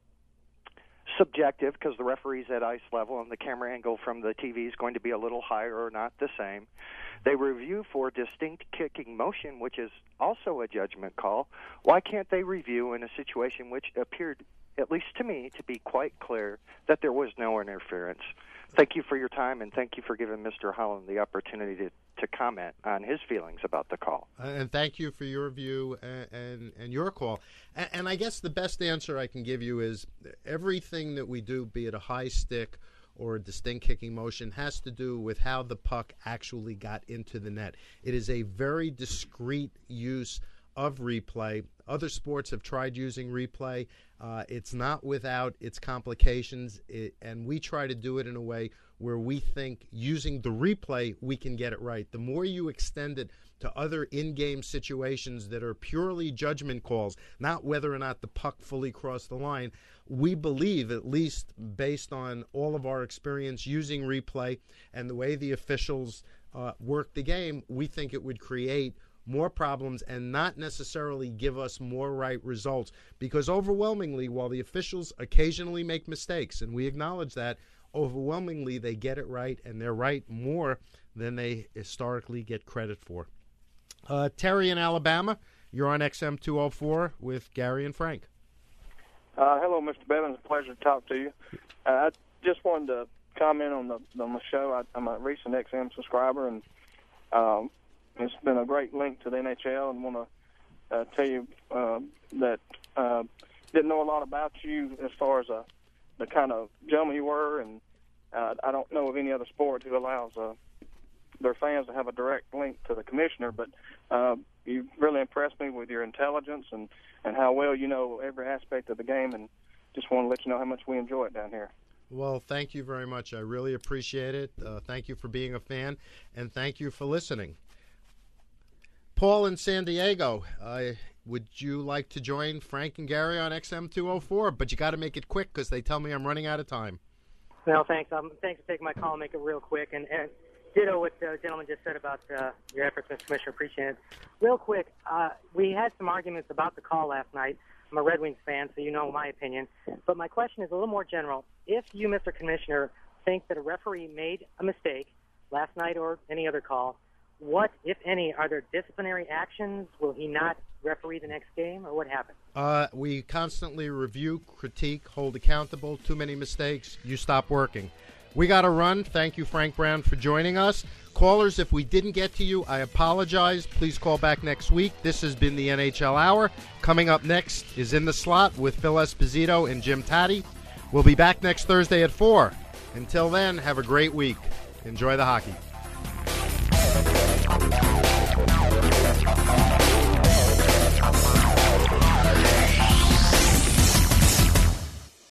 subjective because the referee's at ice level and the camera angle from the T V is going to be a little higher or not the same. They review for distinct kicking motion, which is also a judgment call. Why can't they review in a situation which appeared, at least to me, to be quite clear that there was no interference? Thank you for your time, and thank you for giving Mister Holland the opportunity to, to comment on his feelings about the call. And thank you for your view and, and, and your call. And, and I guess the best answer I can give you is everything that we do, be it a high stick or a distinct kicking motion, has to do with how the puck actually got into the net. It is a very discrete use of replay. Other sports have tried using replay. Uh, it's not without its complications, it, and we try to do it in a way where we think using the replay we can get it right. The more you extend it to other in-game situations that are purely judgment calls, not whether or not the puck fully crossed the line, we believe, at least based on all of our experience using replay and the way the officials uh, work the game, we think it would create more problems and not necessarily give us more right results, because overwhelmingly, while the officials occasionally make mistakes, and we acknowledge that, overwhelmingly they get it right, and they're right more than they historically get credit for. Uh, Terry in Alabama, you're on X M two oh four with Gary and Frank. Uh, hello, Mister Bevins. It's a pleasure to talk to you. Uh, I just wanted to comment on the on the show. I, I'm a recent X M subscriber, and um, it's been a great link to the N H L, and want to uh, tell you uh, that uh, didn't know a lot about you as far as uh, the kind of gentleman you were, and uh, I don't know of any other sport who allows uh, their fans to have a direct link to the commissioner, but uh, you really impressed me with your intelligence and, and how well you know every aspect of the game, and just want to let you know how much we enjoy it down here. Well, thank you very much. I really appreciate it. Uh, thank you for being a fan, and thank you for listening. Paul in San Diego, uh, would you like to join Frank and Gary on X M two oh four? But you got to make it quick because they tell me I'm running out of time. No, thanks. Um, thanks for taking my call. I'll make it real quick. And, and ditto what the gentleman just said about uh, your efforts, Mister Commissioner. Appreciate it. Real quick, uh, we had some arguments about the call last night. I'm a Red Wings fan, so you know my opinion. But my question is a little more general. If you, Mister Commissioner, think that a referee made a mistake last night or any other call, what, if any, are there disciplinary actions? Will he not referee the next game, or what happened? Uh, we constantly review, critique, hold accountable. Too many mistakes, you stop working. We got to run. Thank you, Frank Brown, for joining us. Callers, if we didn't get to you, I apologize. Please call back next week. This has been the N H L Hour. Coming up next is In the Slot with Phil Esposito and Jim Taddy. We'll be back next Thursday at four. Until then, have a great week. Enjoy the hockey.